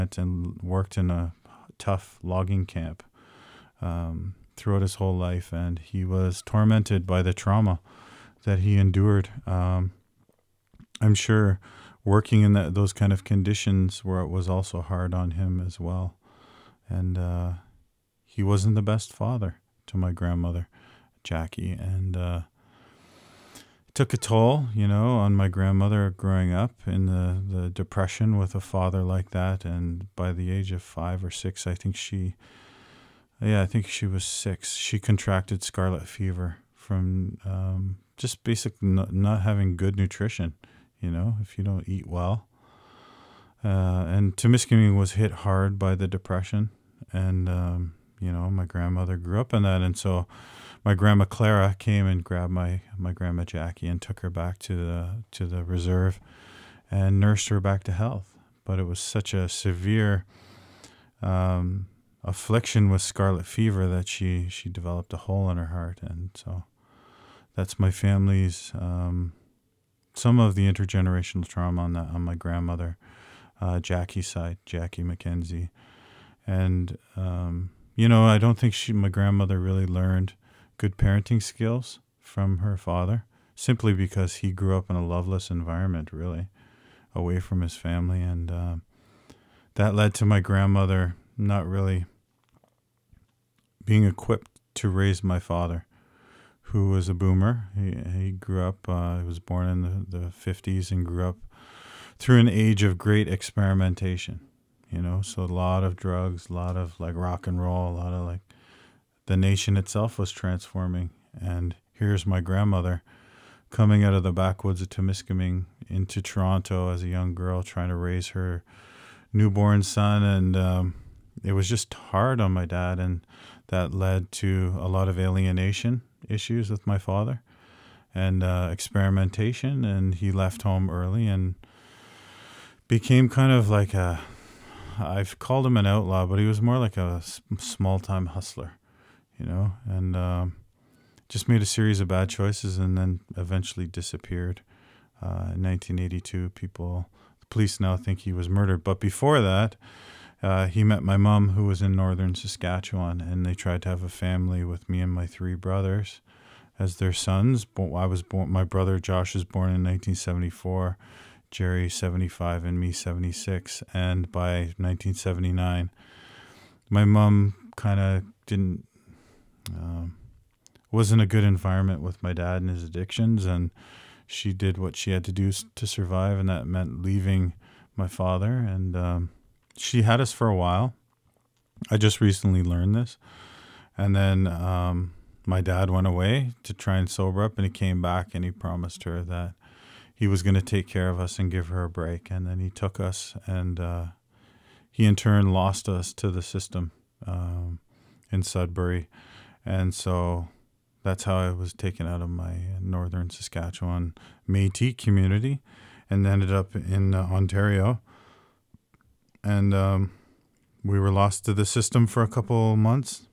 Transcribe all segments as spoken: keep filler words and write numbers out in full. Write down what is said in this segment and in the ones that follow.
and worked in a tough logging camp um, throughout his whole life, and he was tormented by the trauma that he endured. Um, I'm sure working in that, those kind of conditions where it was also hard on him as well. And uh, he wasn't the best father to my grandmother, Jackie. And uh, it took a toll, you know, on my grandmother growing up in the, the depression with a father like that. And by the age of five or six, I think she, yeah, I think she was six. She contracted scarlet fever from um, just basic not, not having good nutrition. You know, if you don't eat well. Uh, and Temiskaming was hit hard by the Depression. And, um, you know, my grandmother grew up in that. And so my grandma Clara came and grabbed my, my grandma Jackie and took her back to the, to the reserve and nursed her back to health. But it was such a severe um, affliction with scarlet fever that she, she developed a hole in her heart. And so that's my family's... Um, some of the intergenerational trauma on that on my grandmother, uh, Jackie's side, Jackie McKenzie. And, um, you know, I don't think she, my grandmother really learned good parenting skills from her father, simply because he grew up in a loveless environment, really, away from his family. And uh, that led to my grandmother not really being equipped to raise my father, who was a boomer. He he grew up, uh, he was born in the, the fifties and grew up through an age of great experimentation, you know, so a lot of drugs, a lot of like rock and roll, a lot of like, the nation itself was transforming. And here's my grandmother coming out of the backwoods of Temiskaming into Toronto as a young girl, trying to raise her newborn son. And um, it was just hard on my dad, and that led to a lot of alienation issues with my father and uh, experimentation, and he left home early and became kind of like a, I've called him an outlaw, but he was more like a small-time hustler, you know, and um, just made a series of bad choices and then eventually disappeared. Uh, in nineteen eighty-two, people, the police now think he was murdered, but before that, Uh, he met my mom, who was in northern Saskatchewan, and they tried to have a family with me and my three brothers as their sons. I was born. My brother Josh was born in nineteen seventy-four, Jerry seventy-five, and me seventy-six. And by nineteen seventy-nine, my mom kind of didn't um, wasn't a good environment with my dad and his addictions, and she did what she had to do to survive, and that meant leaving my father. And um, she had us for a while. I just recently learned this. And then um, my dad went away to try and sober up, and he came back and he promised her that he was going to take care of us and give her a break. And then he took us, and uh, he in turn lost us to the system um, in Sudbury. And so that's how I was taken out of my northern Saskatchewan Métis community and ended up in uh, Ontario. And um, we were lost to the system for a couple months.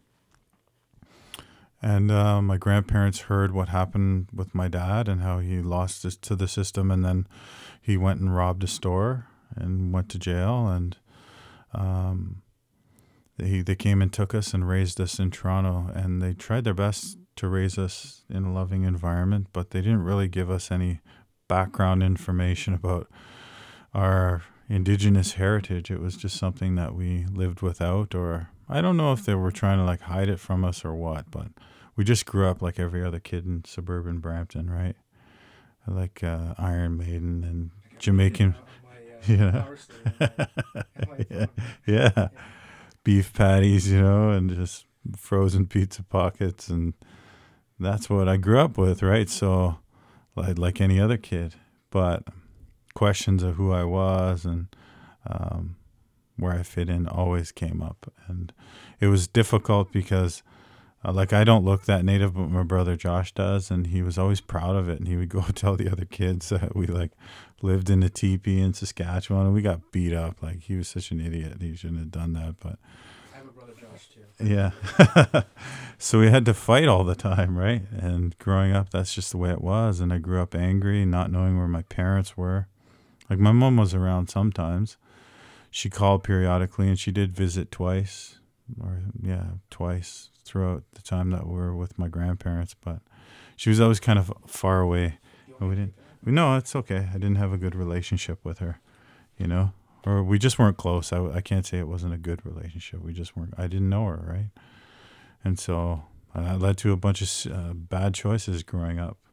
And uh, my grandparents heard what happened with my dad and how he lost us to the system. And then he went and robbed a store and went to jail. And um, they, they came and took us and raised us in Toronto. And they tried their best to raise us in a loving environment, but they didn't really give us any background information about our Indigenous heritage. It was just something that we lived without, or I don't know if they were trying to like hide it from us or what, but we just grew up like every other kid in suburban Brampton, right? Like uh, Iron Maiden and Jamaican, yeah, yeah, yeah, beef patties, you know, and just frozen pizza pockets, and that's what I grew up with, right? So, like like any other kid, but questions of who I was and um, where I fit in always came up. And it was difficult because uh, like I don't look that native, but my brother Josh does, and he was always proud of it. And he would go tell the other kids that we like lived in a teepee in Saskatchewan, and we got beat up. Like he was such an idiot. He shouldn't have done that. But I have a brother Josh too. Yeah. So we had to fight all the time, right? And growing up, that's just the way it was. And I grew up angry, not knowing where my parents were. Like my mom was around sometimes. she called periodically, and she did visit twice, or yeah, twice throughout the time that we were with my grandparents. But she was always kind of far away. And we didn't. We no, it's okay. I didn't have a good relationship with her, you know, or we just weren't close. I, I can't say it wasn't a good relationship. We just weren't. I didn't know her, right? And so uh, that led to a bunch of uh, bad choices growing up.